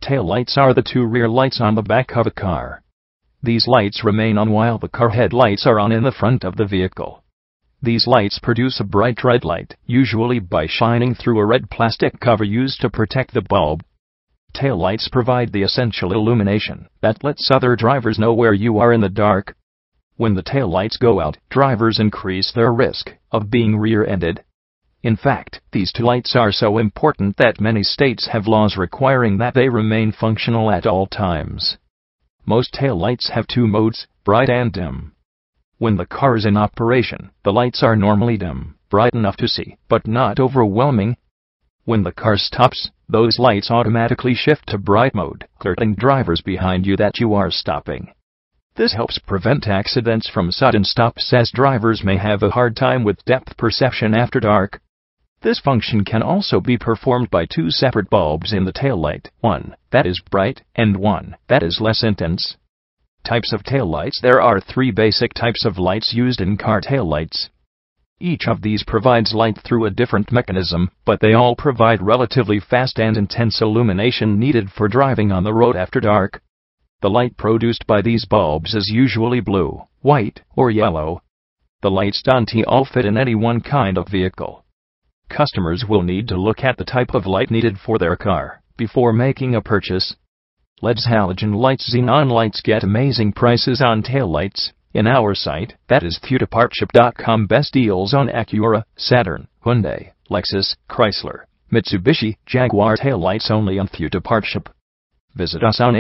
Taillights are the two rear lights on the back of a car. These lights remain on while the car headlights are on in the front of the vehicle. These lights produce a bright red light, usually by shining through a red plastic cover used to protect the bulb. Taillights provide the essential illumination that lets other drivers know where you are in the dark. When the taillights go out, drivers increase their risk of being rear-ended. In fact, these two lights are so important that many states have laws requiring that they remain functional at all times. Most taillights have two modes, bright and dim. When the car is in operation, the lights are normally dim, bright enough to see, but not overwhelming. When the car stops, those lights automatically shift to bright mode, alerting drivers behind you that you are stopping. This helps prevent accidents from sudden stops, as drivers may have a hard time with depth perception after dark. This function can also be performed by two separate bulbs in the taillight, one that is bright and one that is less intense. Types of taillights. There are three basic types of lights used in car taillights. Each of these provides light through a different mechanism, but they all provide relatively fast and intense illumination needed for driving on the road after dark. The light produced by these bulbs is usually blue, white, or yellow. The lights don't all fit in any one kind of vehicle. Customers will need to look at the type of light needed for their car before making a purchase. LEDs, halogen lights, xenon lights. Get amazing prices on taillights in our site, that is FeudapArtshop.com. Best deals on Acura, Saturn, Hyundai, Lexus, Chrysler, Mitsubishi, Jaguar taillights only on FeudapArtshop. Visit us on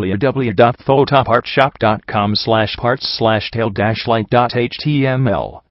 http://www.FeudapArtshop.com/parts/tail-light.html.